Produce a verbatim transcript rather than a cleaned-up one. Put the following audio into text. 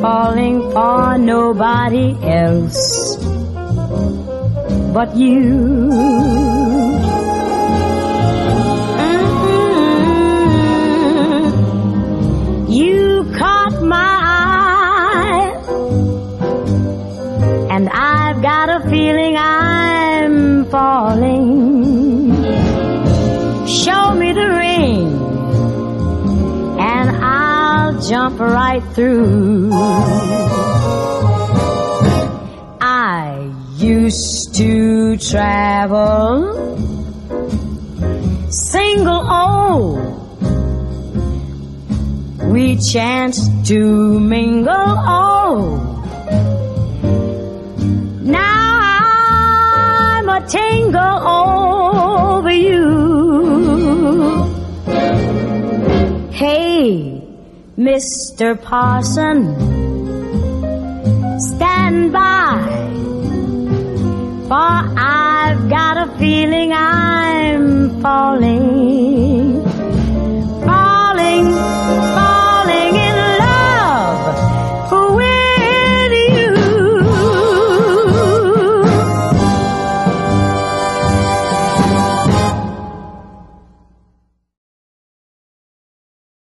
falling for nobody else but you. Mm-hmm. You caught my eye, and I've got a feeling I'm falling. Show me the ring, and I'll jump right through. I used to travel single, oh, we chanced to mingle, oh, now I'm a tingle over you. Hey, Mister Parson, stand by, for I've got a feeling I